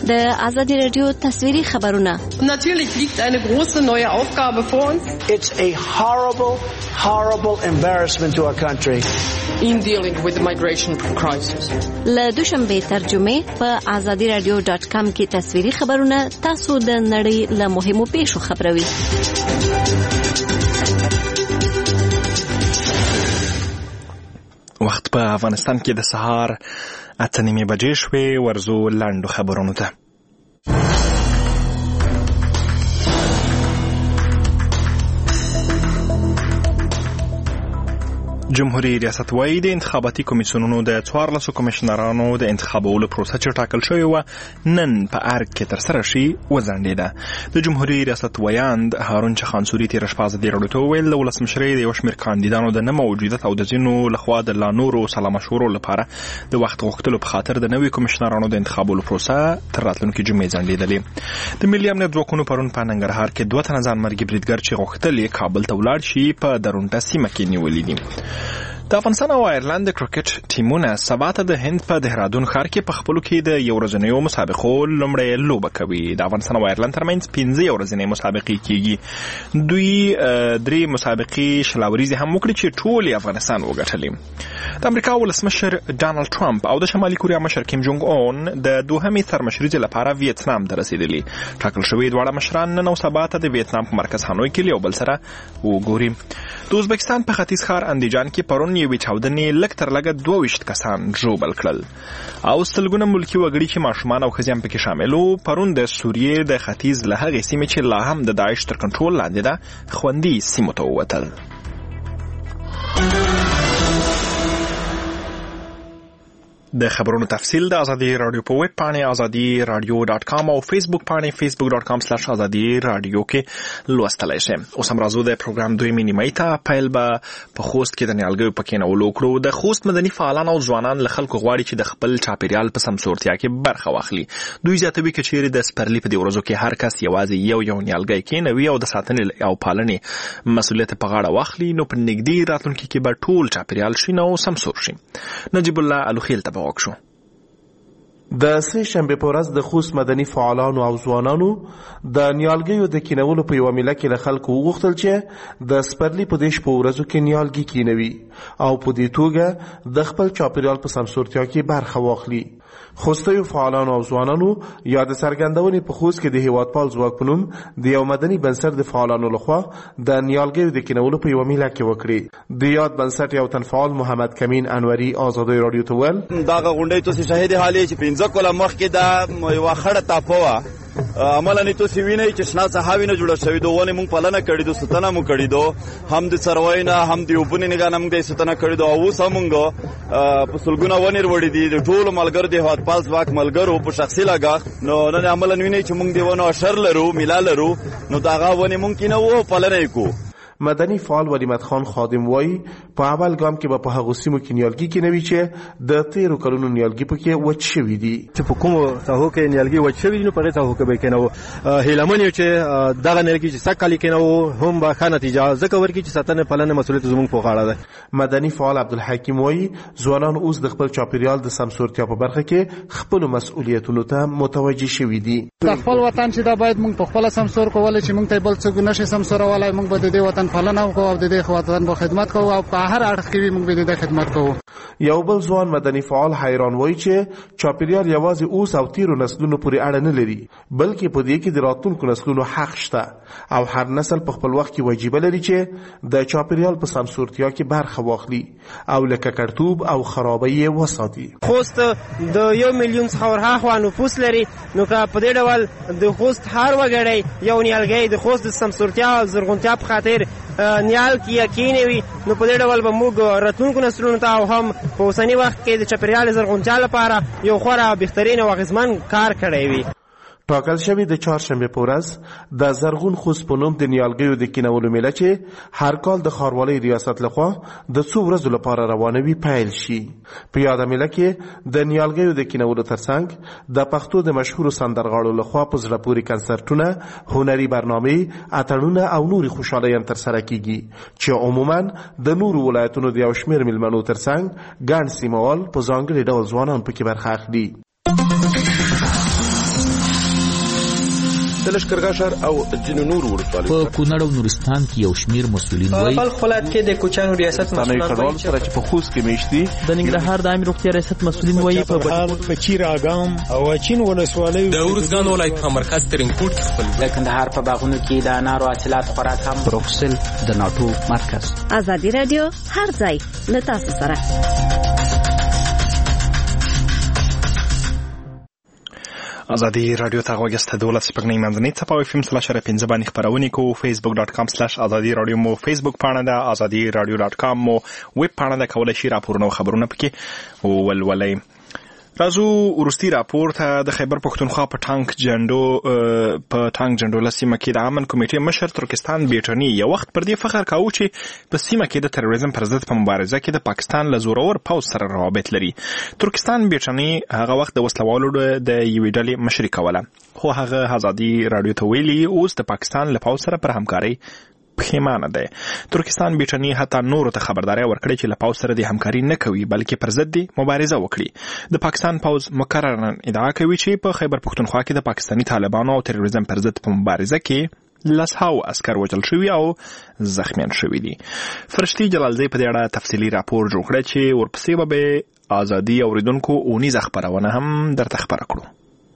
د ازادي رادیو تصویري خبرونه. Natürlich liegt eine große neue Aufgabe vor uns. It's a horrible, horrible embarrassment to our country. In dealing with the migration crisis. له دوشنبه ترجمه په ازادي رادیو ډاټ کام کې تصویري خبرونه تاسو د نړۍ له مهمو پیښو خبروي. وخت په افغانستان کې د سهار اته نیمې بجې شوې. ورزو لاندو خبرونو ته. جمهوریت ریاست وايي د انتخاباتي کمیسیونونو د څوارلسو کمیشنرانو د انتخابولو پروسه چې ټاکل شوې وه نن په ارګ کې ترسره شي وځنډېده. د جمهوریت ریاست ویاند هارون چخانسوري تېره شپه ازادي راډیو ته وویل د ولسمشرۍ د یو شمېر کاندیدانو د نه موجودیت او د ځینو لخوا د لا نورو سلا مشورو لپاره د وخت غوښتلو په خاطر د نوي کمیشنرانو د انتخابولو پروسه تر راتلونکي جمعې ځنډېدلې. د ملي امنیت ځواکونو پرون په ننګرهار کې دوه تنه ځانمرګي بریدګر چې غوښتل یې کابل ته ولاړ شي په درونټه سیمه کې نیولي دي. د افغانستان او آیرلند د کرکټ ټیمونه سبا ته د هند په دهرادون ښار کې په خپلو کې د یو ورځنیو مسابقو لومړۍ لوبه کوي. د افغانستان او آیرلند ترمنځ پنځه یو ورځنۍ مسابقې کیږي. دوی درې مسابقې شلاوریزې هم وکړي چې ټولې افغانستان وګټلې. د امریکا ولسمشر ډانلډ ټرمپ او د شمالي کوریا مشر کیم جونګ اون د دوهمې سرمشریزې لپاره ویتنام ته رسیدلي. ټاکل شوي دواړه مشران نن او سبا ته د ویتنام په مرکز هانوی کې یو بل سره وګوري. د ازبکستان په ختیځ ښار اندیجان کې پرون یوې چاودنې لږ تر لږه دوه ویشت کسان ژوبل کړل او سلګونه ملکي وګړي چې ماشومان او ښځې هم پکې شامل وو پرون د سوریې د ختیځ له هغې سیمې چې لا هم د داعش تر کنټرول لاندې ده خوندي سیمو ته ووتل. د خبرونو تفصیل د ازادي رادیو په ویب پاڼې ازادي رادیو ډاټ کام او فیسبوک پاڼې فیسبوک ډاټ کام سلاش ازادي رادیو کې لوستلی شئ. اوس هم راځو د پروګرام دویمې نیمۍ ته. پیل به په خوست کې د نیالګیو په کینولو وکړو. د خوست مدني فعالان او ځوانان له خلکو غواړي چې د خپل چاپیریال په سمسورتیا کې برخه واخلي. دوی زیاتوي که چیرې د سپرلي په دې ورځو کې هر کس یوازې یو یو نیالګی کینوي او د ساتنې او پالنې مسؤلیت په غاړه واخلي نو په نږدې راتلونکي کې به ټول چاپیریال شین او سمسور شي. نجیب الله الوخیل ته شو. د سې شنبې په ورځ د خوست مدني فعالانو او ځوانانو د نیالګیو د کینولو په یوه میله کې له خلکو وغوښتل چې د سپرلي په دیش په ورځو کې نیالګي کینوي او په دې توګه د خپل چاپیریال په سمسورتیا کې برخه واخلي. خوستیو فعالانو او ځوانانو یا د څرګندونې په خوست کې د هیوادپال ځواک په نوم د یو مدني بنسټ د فعالانو لخوا د نیالګیو د کینولو په یوه میله کې وکړي. د یاد بنسټ یو تن فعال محمد کمین انوري ازادي رادیو ته ویل دغه غونډې تاسو شاهد حالې چې پنځه کاله مخکې دا یوه خړه تاپه وه عملا نه تاسو وینئ چې شنه څخاوي نه جوړه شوې دو ونې موږ پالنه کړې دو ستنه مو کړې دو هم د څارویو نه هم د اوبو نه نګاه نه موږ ستنه کړې دو او اوس هم موږ په سلګونه ونې وړې دي د ټولو ملګرو د هیوادپال ځواک ملګرو په شخصي لګښت نو نن عملا وینئ چې موږ د ونو اشر لرو میله لرو نو د هغه ونې موږ کینوو او پالنه یې کوو. مدني فعال ولیمت خان خادم وایي په اول ګام کې به په هغو سیمو کې نیالګي کینوي چې د تیرو کلونو نیالګي پکې وچ شوي دي. چې په کومو ساحو کې نیالګي وچ شوي دي نو په هغې ساحو کې به یې کینوو. هیلهمن یو چې دغه نیالګي چې سږ کال یې کینوو هم به ښه نتیجه ځکه ورکړي چې ساتنې پالنې مسؤلیت زموږ په غاړه ده. مدني فعال عبدالحکیم وایي ځوانان اوس د خپل چاپیریال د سمسورتیا په برخه کې خپلو مسؤلیتونو ته متوجه شوي دي. د خپل وطن چې دا باید موږ په خپله سمسور کولی چې موږ ته بل څوک نشي سمسورولی موږ به د دې وطن پالنه وکړو او د دې وطن به خدمت کوو او په هر اړخ کې موږ به د خدمت کوو. یو بل ځوان مدني فعال حیران وایي چې چاپیریال یوازې اوس او تیرو نسلونو پورې اړه نه لري بلکې په دې کې د راتلونکو نسلونو حق شته او هر نسل په خپل وخت کې وجیبه لري چې د چاپیریال په سمسورتیا کې برخه واخلي او له ککړتوب او خرابۍ یې وساتي. خوست د یو میلیون څخه ورهاخوا نفوس لري نو که په دې ډول د خوست هر وګړی یو نیالګی د خوست د سمسورتیا او زرغونتیا په خاطر نیال کې کینوي نو په دې ډول به موږ راتلونکو نسلونو ته او هم په اوسني وخت کې د چاپیریال زرغونتیا لپاره یو خورا بهترین او اغېزمن کار کړی وي. ټاکل شوی د چهارشنبې په ورځ د زرغون خوست په نوم د نیالګیو د کینولو میله چې هر کال د ښاروالۍ ریاست لخوا د څو ورځو لپاره روانوي پیل شي. په یاده میله کې د نیالګیو د کینولو ترڅنګ د پښتو د مشهورو سندرغاړو لخوا په زړه پورې کنسرټونه هنري برنامې اتڼونه او نورې خوشحالۍ هم ترسره کیږي چې عموما د نورو ولایتونو د یو شمېر میلمنو ترڅنګ ګڼ سیمهوال په ځانګړي ډول ځوانان پکې برخه اخلي. د لښکرګاه ښار او ځینو نورو ولسوالیو په کونړ او نورستان کې یو شمېر مسؤلین وایي په بلخ ولایت کې د کوچیانو ریاست مسؤلان وایي چې په خوست کې میشتي د ننګرهار د عامه روغتیا ریاست مسؤلین وایي په بهار په چیراګام او اچین ولسوالیو د ارزګان ولایت په مرکز ترینکوټ خپل د کندهار په باغونو کې د انارو حاصلات خوراک هم بروکسل د ناټو مرکز. ازادي رادیو هر ځای له تاسو سره. ازادي رادیو ته غوږ دولت سپګنې منځنۍ څپه او اف ام سلاش پنځه باندې خبرونه کوو. فیسبوک ډاټ کام سلاش ازادي رادیو مو فیسبوک پاڼه ده، ازادي رادیو ډاټ کام مو ویب پاڼه ده، کولای شئ راپورونه او خبرونه پکې ولولئ. راځو وروستي راپور ته. د خیبر پښتونخوا په ټانک جندو په ټانک جندوله سیمه کې د امن کمیټې مشر ترکستان بیټني یو وخت پر دې فخر کاوه چې په سیمه کې د تروریزم پر ضد په مبارزه کې د پاکستان له زورور پوځ سره روابط لري. ترکستان بیټني هغه وخت د وسلوالو د یوې ډلې مشري کوله، خو هغه ازادي رادیو ته ویلي اوس د پاکستان له پوځ سره پر همکاري پښیمانه ده. ترکستان بیټني حتی نورو ته خبرداري ورکړې چې له پوځ سره د همکاري نه کوي بلکې پر ضد مبارزه وکړي. د پاکستان پوځ مکررا ادعا کوي چې په خیبر پښتونخوا کې د پاکستاني طالبانو او تروریزم پر ضد په مبارزه کې لسهاو عسكر وژل شوي او زخمیان شوي دي. فرشتي جلالزی په دې اړه تفصیلي راپور جوړ کړی چې ورپسې به ازادي اوریدونکو اونیزه خبرونه هم درته خبره کړو.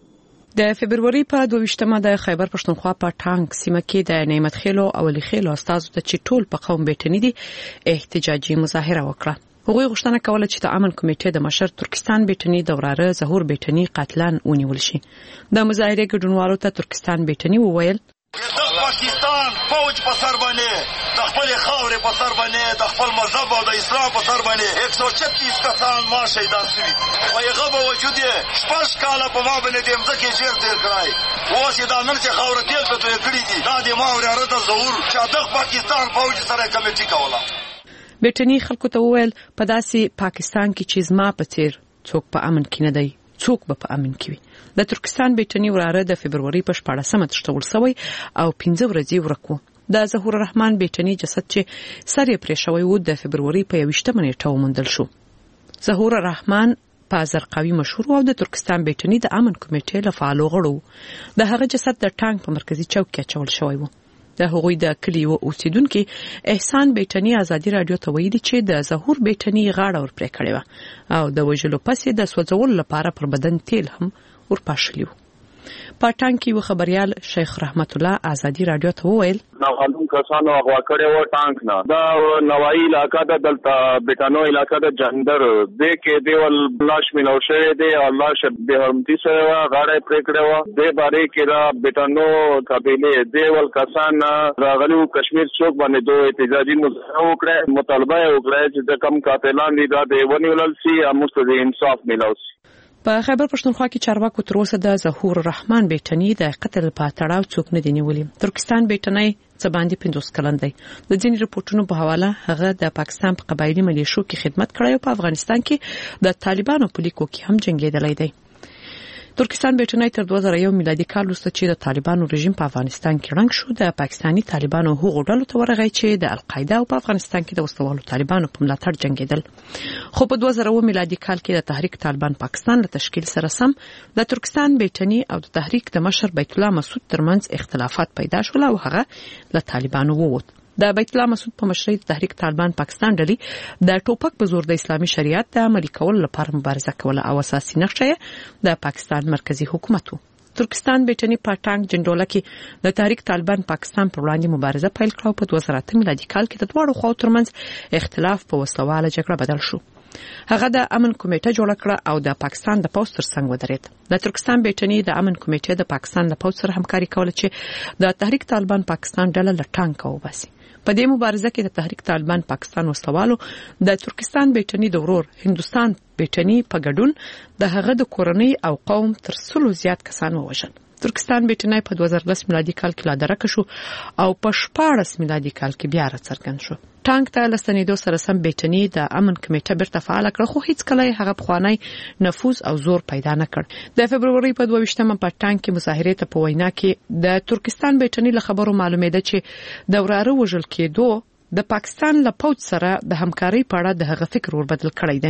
د فبرवरी په دوه ویشتمه د خیبر پښتونخوا په ټانک سیمه کې د نعمت خیلو او علي خیلو استادو ته چې ټول په قوم بیټني دي احتجاجي مظاهره وکړه. هغوی غوښتنه کوله چې د امن کمیټې د مشر ترکستان بیټني د وراره ظهور بیټني قاتلان ونیول شي. د مظاهره ګډونوالو ته ترکستان بیټني وویل د پاکستان فوج په سر باندې د خپل خاورې په سر باندې د خپل مذهب او د اسلام په سر باندې یک سو چتیس کسان ما شهیدان شوي په هغه باوجود یې شپږ کاله په ما باندې د مځکې جیل تېر کړی. اوس یې دا نن چې خاوره تېل ته توی کړي دي دا د ما وراره د ظهور چې د پاکستان فوج سره کمیټي کوله. بیټني خلکو ته وویل په داسې پاکستان کې چې زما په څیر څوک په امن کې نه دی، څوک به په امن کې وي. د ترکستان بیټني وراره د فبرवरी په شپاړسمه تښتول شوی او پنځه ورځې ورک و. د ظهور الرحمن بیټني جسد چې سر یې پرې شوی و د فبرवरी په یویشتمه نیټه وموندل شو. ظهور الرحمن په زرقاوي مشهور او د ترکستان بیټني د امن کمیټې له فعالو غړو. د هغه جسد د ټانک په مرکزي چوک کې اچول شوی و. د هغوی د کلی او اوسیدونکو احسان بیټني ازادي رادیو ته ویلي چې د ظهور بیټني غاړه ور پرې کړې و او د وژلو پسې د سوځولو لپاره پر بدن تیل هم ورپاشلی و. په ټانک کې و خبريال شیخ رحمت الله ازادي رادیو ته وویل نوالون کسانو اغوا کړي و ټانک نه دا نوای علاقہ د دلته بیٹانو علاقہ د جندر دې کې دیول لاش ملو شوی دی او لاش به حرمتي سره غاړه پرې کړو دې باره کې را بیٹانو قبيله دیول کسان راغلو کشمیر چوک باندې دوه احتجاجي مظاهره وکړه مطالبه وکړه چې د کم قاتلان دي دا د ونیول سي او مستدی انصاف ملو سي. په خیبر پښتونخوا کې چارواکو تر اوسه د ظهور الرحمن بیټني د قتل په تړاو څوک نه دی نیولي. ترکستان بیټني څه باندې پنځوس کلن دی. د ځینې رپورټونو په حواله هغه د پاکستان په قبایلی ملیشو کې خدمت کړی او په افغانستان کې د طالبانو په لیکو کې هم جنگیدلی دی. ترکستان بیټني تر دوه زره یو میلادي کال وروسته چې د طالبانو رژیم په افغانستان کې رنګ شو د پاکستاني طالبانو هغو ډلو ته ورغی چې د القاعده او په افغانستان کې د وسلوالو طالبانو په ملاتړ جنگیدل. خو په دوه زره میلادي کال کې د تحریک طالبان پاکستان له تشکیل سره سم د ترکستان بیټني او د تحریک د مشر بیت الله مسعود ترمنځ اختلافات پیدا شول او هغه له طالبانو ووت. د بیت الله مسعود په مشرۍ د تحریک طالبان پاکستان ډلې د ټوپک په زور د اسلامي شریعت د عملي کولو لپاره مبارزه کوله او اساسي نقشه یې د پاکستان مرکزی حکومت و. ترکستان بیټني په ټانک جندوله کې د تحریک طالبان پاکستان پر وړاندې مبارزه پیل کړه او په دوه زره اته میلادي کال کې د دواړو خواو ترمنځ اختلاف په وسلواله جګړه بدل شو. هغه د امن کمیټه جوړ کړه او د پاکستان د پوځ ترڅنګ ودرېد. د ترکستان بیټني د امن کمیټې د پاکستان د پوځ سره همکاري کوله چې د تحریک طالبان پاکستان ډله له ټانک وباسي. په دې مبارزه کې د تحریک طالبان پاکستان وسلوالو د ترکستان بیټني د ورور هندستان بیټني په ګډون د هغه د کورنۍ او قوم تر څلو زیات کسان ووژل. ترکستان بیټني په دوه زره لس میلادي کال کې لا درک شو او په شپاړس میلادي کال کې بیا راڅرګند شو. ټانک ته لستنیدو سره سم بیټني د امن کمیټه بیرته فعال کړ خو هیڅ کله هغه پخوانی نفوذ او زور پیدا نه کړ. د فبرवरी په دوه ویشتمه په ټانک کې مظاهره ته په وینا کې د ترکستان بیټني له خبرو معلومېده چې د وراره وژل کېدو د پاکستان له پوځ سره د همکارۍ په اړه د هغه فکر وربدل کړی دی.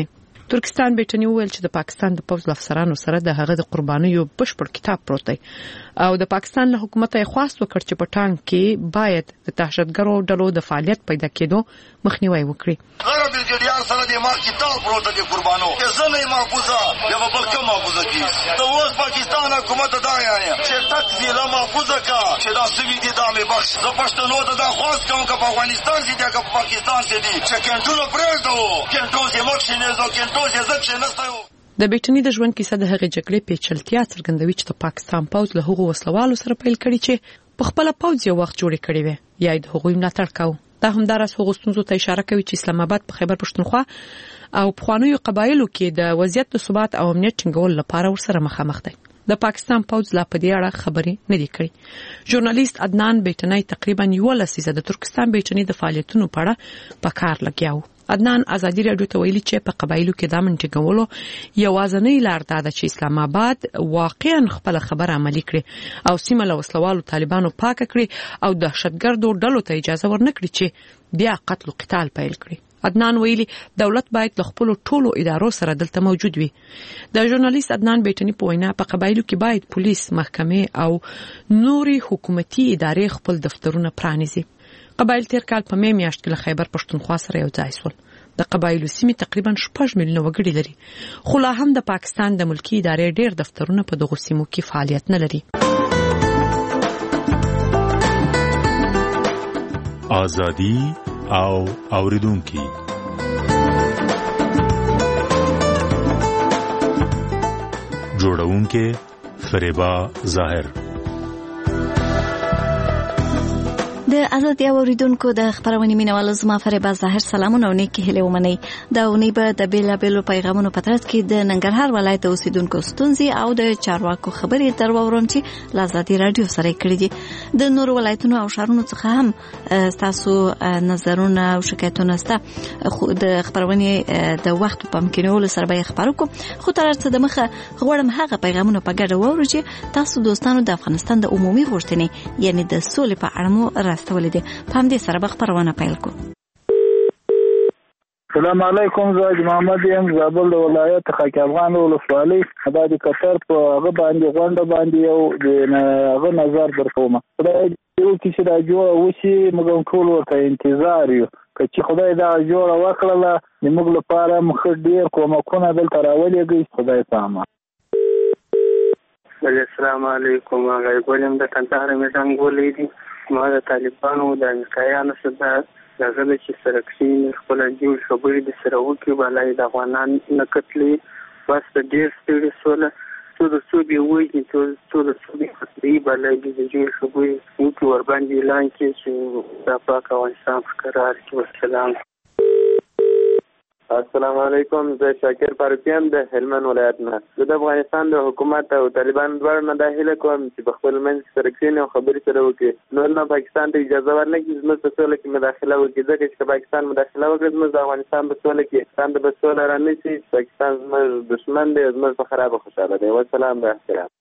ترکستان بیٹنی وویل چې د پاکستان د پوځ افسرانو سره د هغه د قربانیو بشپړ کتاب پروت دی او د پاکستان له حکومت یې خواست وکړ چې په ټانک کې باید د دهشتګرو ډلو د فعالیت پیدا کېدو مخنیوي وکړي. غره برګیډیار سره د ما کتاب پروت دی قربانو چې زنه محفوظه یا بل کوم محفوظه کی د اوس پاکستان حکومت دا یعنی چې تک ضلع محفوظه کا چې دا سوي دي دا مې بخش د پښتنو ته دا خواست کوم چې په افغانستان کې د پاکستان کې دي چې کنټرول پرېږدو کنټرول یې مخ نه زو کنټرول یې زکه نه ستایو. د بیٹنی د ژوند کیسه د هغې جګړې پیچلتیا څرګندوي چې د پاکستان پوځ له هغو وسلوالو سره پیل کړي چې په خپل پوځ یو وخت جوړ کړي وي یا د هغوی ملاتړ کاوه. دا همدارس هغو ستونزو ته اشاره کوي چې اسلام آباد په خیبر پښتونخوا او پخوانیو قبایلو کې د وضعیت د ثبات او امنیت ټینګولو لپاره ورسره مخامخ دی. د پاکستان پوځ لا په دې اړه خبرې نه دي کړې. ژورنالیست عدنان بیٹنی تقریبا یو لسیزه د ترکستان بیٹنی د فعالیتونو په اړه په کار لګیاو. عدنان ازادي رادیو ته ویلي چې په قبایلو کې د امن ټینګولو یوازینۍ لار دا ده چې اسلام آباد واقعا خپل خبره عملي کړي او سیمه له وسلوالو طالبانو پاک کړي او دهشتګردو ډلو ته اجازه ورنکړي چې بیا قتل او قتال پیل کړي. عدنان ویلي دولت باید له خپل ټولو ادارو سره دلته موجود وي. د ژورنالیست عدنان بیٹنی په وینا په قبایلو کې باید پولیس، محکمې او نوري حکومتي ادارې خپل دفترونه پرانیزي. قبایل تیر کال په می میاشت کې له خیبر پښتونخوا سره یو ځای شول. د قبایلو سیمې تقریبا شپږ میلیونه وګړي لري خو لا هم د پاکستان د ملکی ادارې ډېر دفترونه په دغو سیمو کې فعالیت نه لري. ازادي او اوریدونکي جوړونکي فریبا ظاهر. د ازادي اوریدونکو د خبرونې مینوالو زما فریبا ظاهر سلامونه او نیکی هیله ومنئ. دا اونۍ به د بیلابیلو پیغامونو په ترڅ کې د ننګرهار ولایت اوسیدونکو ستونزې او د چارواکو خبرې در واورم چې له ازادي رادیو سره کړي دي. د نورو ولایتونو او ښارونو څخه هم تاسو نظرونه او شکایتونه سته خو د خبرونې د وخت په امکانولو سره به خبرو کوم. خو تر څه د مخه غواړم هغه پیغامونه په ګډه واورو چې تاسو دوستانو د افغانستان د عمومي غوښتنې یعنی د سولې په اړه مو راستولې دي. په همدې سره به خبرونه پیل کوو. السلام علیکم. زه محمد یم زابل د ولایت خاک افغان ولسوالۍ دا د قطر په هغه باندې غونډه باندې یو د هغه نظر درکوم. خدای یو چې دا جوړه وشي موږ ټول ورته انتظار یو چې خدای دا جوړه وکړله موږ لپاره مخ ډیر کومکونه دلته راولېږي. خدای پامه. السلام علیکم. هغه ګولم د کندهار میدان ګولې دي. ما د طالبانو د امریکایانو سره دغه چې سرکشي خپل جوړ خبرې د سره وکړي بالای د افغانان نه کتلې بس د ډیر ستړي سوله څو د څو دی وایي چې څو د څو دی خپلې بالای د جوړ خبرې وکړي ور باندې اعلان کړي چې دا پاک افغانستان قرار کړي. والسلام. السلام علیکم. زه شاکر فاروقیان د هلمند ولایت نه. زه د افغانستان د حکومت او طالبان دواړو نه دا هیله کوم چې په خپل منځ کې سره کښېني او خبرې سره وکړي. نور نه پاکستان ته اجازه ورنکړي زموږ په سوله کې مداخله وکړي ځکه چې پاکستان مداخله وکړي زموږ د افغانستان په سوله کې پاکستان ته به سوله رانشي. پاکستان زموږ دښمن دی، زموږ په خرابه خوشحاله دی. والسلام. باحترام.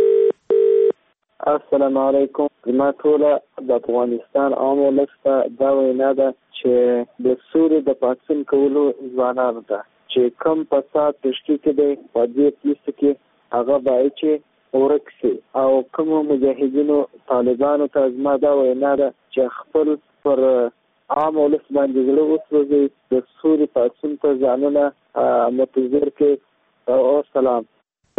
السلام علیکم. زما ټوله د افغانستان عام ولس ته دا وینا ده چې د سولې د پاڅون کولو ځوانانو ته چې کم فساد تشکیل کړي په دې لیست کې هغه باید چې ورک شي او کوم مجاهدینو طالبانو ته زما دا وینا ده چې خپل پر عام ولس باندې زړه وسوځي د سولې پاڅون ته ځانونه متظر کړي. او سلام.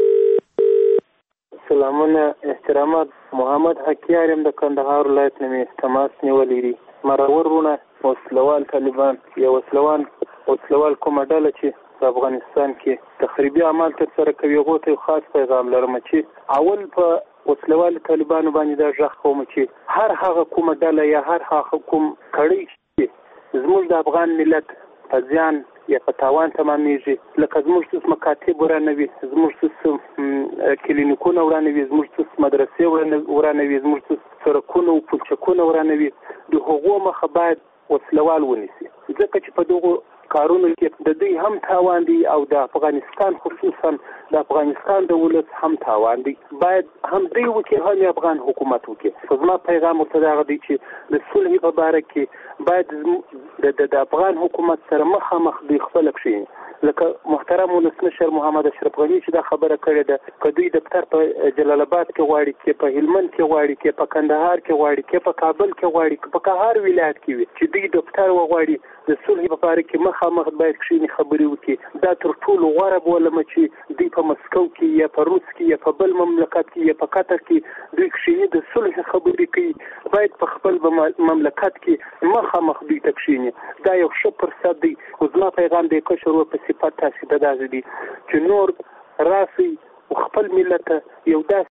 سلامونه احترامات. محمد حکیار یم د کندهار ولایت نه مې تماس نیولې دي. مرور ورونه وسلوال طالبان یا وسلوان وسلوال کومه ډله چې په افغانستان کې تخریبي اعمال ترسره کوي هغو ته خاص پیغام لرم چې اول په وسلوال طالبانو باندې دا غږ کوم چې هر هغه کومه ډله یا هر هغه کوم کړي چې زموږ د افغان ملت په ځان یا په تاوان تمامېږي لکه زموږ څه مکاتب ورانوي، زموږ څه کلینیکونه ورانوي، زموږ څه مدرسې ورانوي، زموږ څه سړکونه او پلچکونه ورانوي. د هغو مخه باید وسلوال ونیسي ځکه چې په دغو کارونو کې د دوی هم تاوان دی او د افغانستان خصوصا د افغانستان د ولس هم تاوان دی. باید هم دوی وکړي هم افغان حکومت وکړي. خو زما پیغام ورته دغه دی چې د صلح په باره کې باید د د افغان حکومت سره مخامخ دوی خپله کښېني لکه محترم ولسمشر محمد اشرف غني چې دا خبره کړې ده که دوی دفتر په جلال آباد کې غواړي کې په هلمند کې غواړي کې په کندهار کې غواړي کې په کابل کې غواړي کې په هر ولایت کې وي چې دوی دفتر وغواړي د صلح لپاره کې مخامخ باید کښیني خبرې وکړي دا تر ټولو غوره بولم چې دوی په مسکو کې یا په روس کې یا په بل مملکت کې یا په قطر کې دوی کښیني د صلح خبرې کوي باید په خپل مملکت کې مخامخ دوی ته کښیني دا یو ښه فرصت دی خو زما پیغام دی کشر ور په صفت تاسې ته داسې دي چې نور راسئ خپل ملت یو داسې